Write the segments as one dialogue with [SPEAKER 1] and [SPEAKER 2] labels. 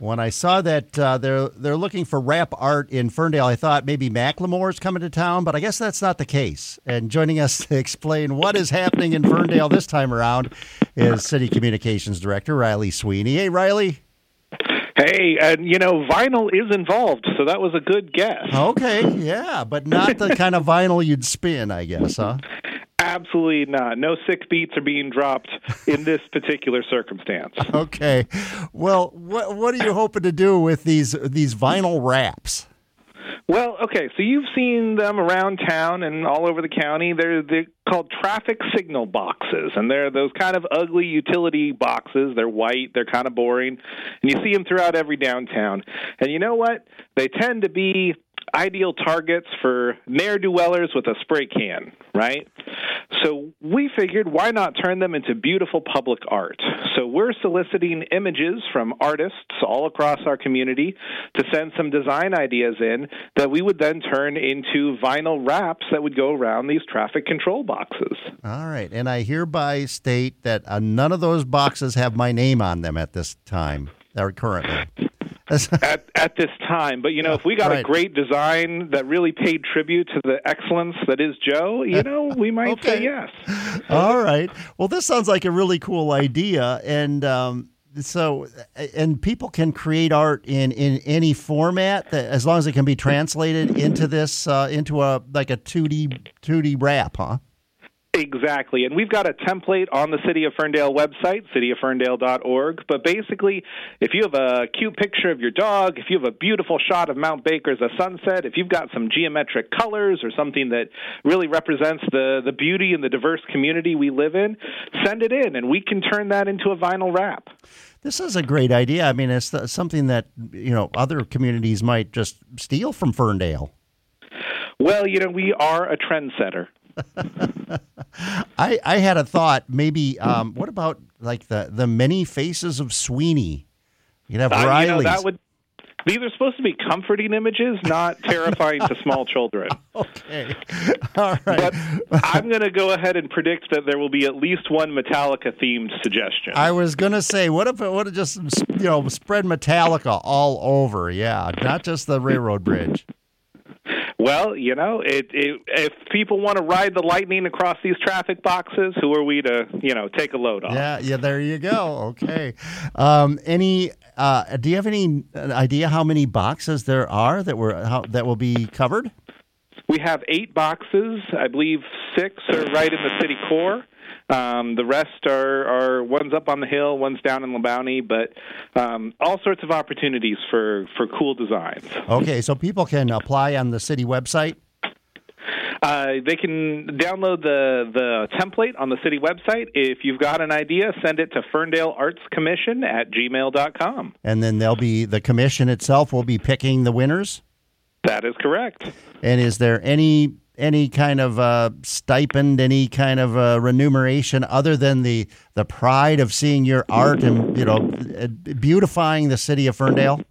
[SPEAKER 1] When I saw that they're looking for rap art in Ferndale, I thought maybe Macklemore's coming to town, but I guess that's not the case. And joining us to explain what is happening in Ferndale this time around is City Communications Director Riley Sweeney. Hey, Riley.
[SPEAKER 2] Hey, and vinyl is involved, so that was a good guess.
[SPEAKER 1] Okay, yeah, but not the kind of vinyl you'd spin, I guess, huh?
[SPEAKER 2] Absolutely not. No sick beats are being dropped in this particular circumstance.
[SPEAKER 1] Okay. Well, what are you hoping to do with these vinyl wraps?
[SPEAKER 2] Well, okay, so you've seen them around town and all over the county. They're called traffic signal boxes, and they're those kind of ugly utility boxes. They're white, they're kind of boring, and you see them throughout every downtown. And you know what? They tend to be ideal targets for ne'er-do-wellers with a spray can, right? So we figured, why not turn them into beautiful public art? So we're soliciting images from artists all across our community to send some design ideas in that we would then turn into vinyl wraps that would go around these traffic control boxes.
[SPEAKER 1] All right, and I hereby state that none of those boxes have my name on them at this time, or currently.
[SPEAKER 2] at this time. But, if we got a great design that really paid tribute to the excellence that is Joe, we might say yes.
[SPEAKER 1] All right. Well, this sounds like a really cool idea. And and people can create art in any format as long as it can be translated into this, into a 2D wrap, huh?
[SPEAKER 2] Exactly, and we've got a template on the City of Ferndale website, cityoferndale.org, but basically, if you have a cute picture of your dog, if you have a beautiful shot of Mount Baker as a sunset, if you've got some geometric colors or something that really represents the beauty and the diverse community we live in, send it in, and we can turn that into a vinyl wrap.
[SPEAKER 1] This is a great idea. I mean, it's something that, other communities might just steal from Ferndale.
[SPEAKER 2] Well, we are a trendsetter.
[SPEAKER 1] I had a thought. Maybe what about like the many faces of Sweeney? You'd have Riley's.
[SPEAKER 2] These are supposed to be comforting images, not terrifying to small children.
[SPEAKER 1] Okay, all right.
[SPEAKER 2] But I'm going to go ahead and predict that there will be at least one Metallica-themed suggestion.
[SPEAKER 1] I was going to say, what if it would have just spread Metallica all over? Yeah, not just the railroad bridge.
[SPEAKER 2] Well, if people want to ride the lightning across these traffic boxes, who are we to, take a load off?
[SPEAKER 1] Yeah, there you go. Okay. Do you have any idea how many boxes there are that will be covered?
[SPEAKER 2] We have 8 boxes. I believe 6 are right in the city core. The rest are one's up on the hill, one's down in LeBounty, but all sorts of opportunities for cool designs.
[SPEAKER 1] Okay, so people can apply on the city website?
[SPEAKER 2] They can download the template on the city website. If you've got an idea, send it to ferndaleartscommission@gmail.com.
[SPEAKER 1] And then the commission itself will be picking the winners?
[SPEAKER 2] That is correct.
[SPEAKER 1] And is there any kind of stipend, any kind of remuneration other than the pride of seeing your art and beautifying the city of Ferndale?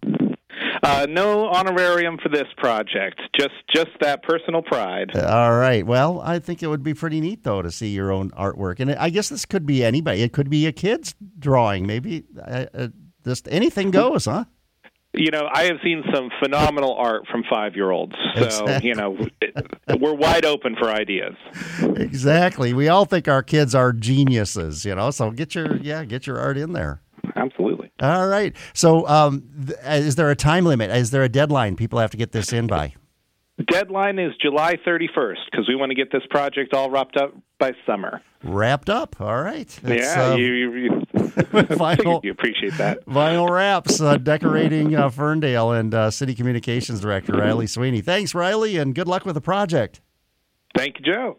[SPEAKER 2] No honorarium for this project, just that personal pride.
[SPEAKER 1] All right. Well, I think it would be pretty neat, though, to see your own artwork. And I guess this could be anybody. It could be a kid's drawing. Maybe just anything goes, huh?
[SPEAKER 2] I have seen some phenomenal art from 5-year-olds. So,
[SPEAKER 1] exactly.
[SPEAKER 2] We're wide open for ideas.
[SPEAKER 1] Exactly. We all think our kids are geniuses, so get your art in there.
[SPEAKER 2] Absolutely.
[SPEAKER 1] All right. So is there a time limit? Is there a deadline people have to get this in by?
[SPEAKER 2] Deadline is July 31st because we want to get this project all wrapped up by summer.
[SPEAKER 1] Wrapped up? All right.
[SPEAKER 2] You appreciate that.
[SPEAKER 1] Vinyl wraps, decorating Ferndale, and City Communications Director Riley Sweeney. Thanks, Riley, and good luck with the project.
[SPEAKER 2] Thank you, Joe.